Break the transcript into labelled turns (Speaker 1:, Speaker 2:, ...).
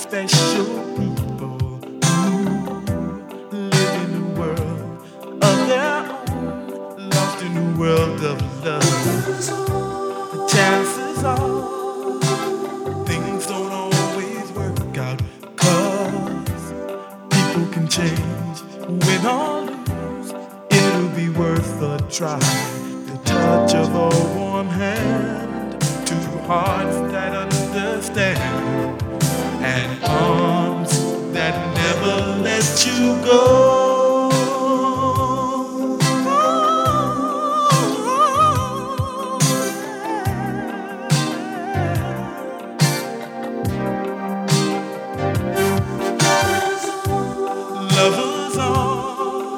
Speaker 1: special people who live in a world of their own, lost in a world of love. The chances are things don't always work out, 'cause people can change, win or lose. It'll be worth a try. The touch of a warm hand, two hearts that understand, and arms that never let you go.